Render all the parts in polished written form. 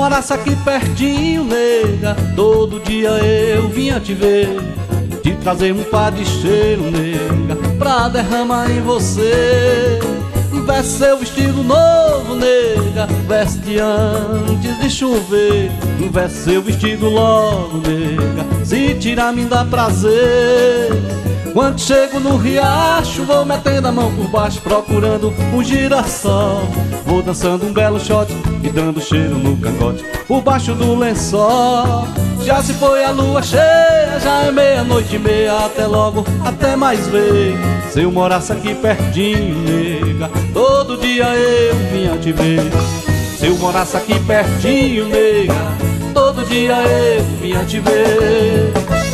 morasse aqui pertinho, nega, todo dia eu vinha te ver, te trazer um par de cheiro, nega, pra derramar em você. Veste seu vestido novo, nega, veste antes de chover. Veste seu vestido logo, nega, se tirar me dá prazer. Quando chego no riacho, vou metendo a mão por baixo, procurando um girassol. Vou dançando um belo shot e dando cheiro no cangote, por baixo do lençol. Já se foi a lua cheia, já é meia-noite e meia. Até logo, até mais ver. Se eu morasse aqui pertinho, nega, todo dia eu vinha te ver. Se eu morasse aqui pertinho, nega, todo dia eu vinha te ver.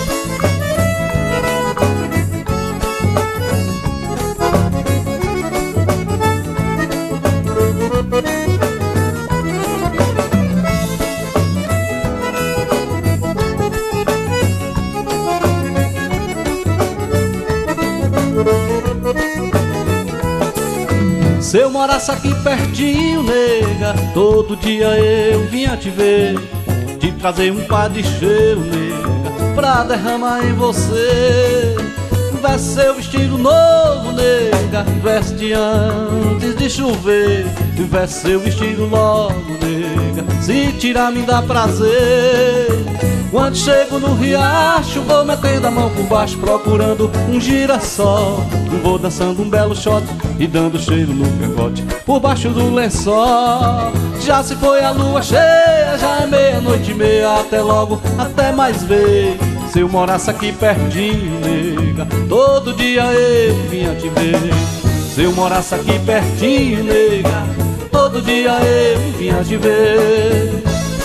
Se eu morasse aqui pertinho, nega, todo dia eu vinha te ver, te trazer um par de cheiro, nega, pra derramar em você. Veste seu vestido novo, nega, veste antes de chover. Veste seu vestido logo, nega, se tirar me dá prazer. Quando chego no riacho, vou metendo a mão por baixo, procurando um girassol. Vou dançando um belo shot e dando cheiro no cangote, por baixo do lençol. Já se foi a lua cheia, já é meia-noite e meia. Até logo, até mais ver. Se eu morasse aqui pertinho, nega, todo dia eu vinha te ver. Se eu morasse aqui pertinho, nega, todo dia eu vinha te ver.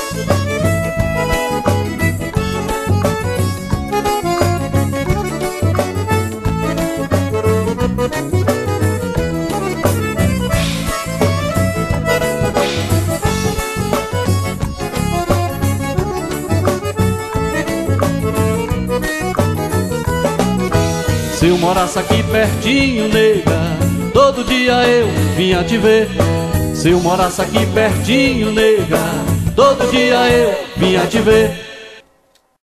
Se eu morasse aqui pertinho, nega, todo dia eu vinha te ver. Se eu morasse aqui pertinho, nega, todo dia eu vinha te ver.